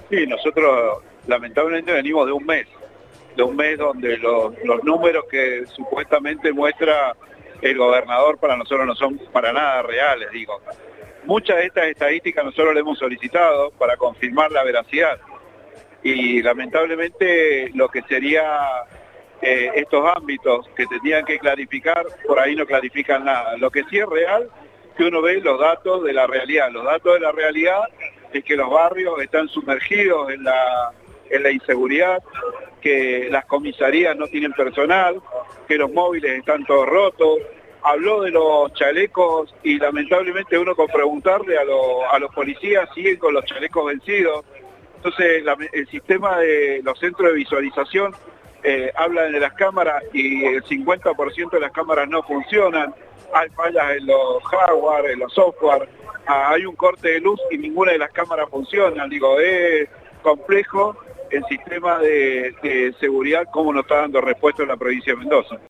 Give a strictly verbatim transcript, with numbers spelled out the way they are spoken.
Sí, nosotros lamentablemente venimos de un mes, de un mes donde los, los números que supuestamente muestra el gobernador para nosotros no son para nada reales, digo. Muchas de estas estadísticas nosotros le hemos solicitado para confirmar la veracidad y lamentablemente lo que sería eh, estos ámbitos que tenían que clarificar, por ahí no clarifican nada. Lo que sí es real, que uno ve los datos de la realidad. Los datos de la realidad es que los barrios están sumergidos en la, en la inseguridad, que las comisarías no tienen personal, que los móviles están todos rotos. Habló de los chalecos y lamentablemente uno con preguntarle a, lo, a los policías siguen con los chalecos vencidos. Entonces la, el sistema de los centros de visualización eh, hablan de las cámaras y el cincuenta por ciento de las cámaras no funcionan. Hay fallas en los hardware, en los software, ah, hay un corte de luz y ninguna de las cámaras funciona. Digo, es complejo el sistema de, de seguridad, cómo nos está dando respuesta en la provincia de Mendoza.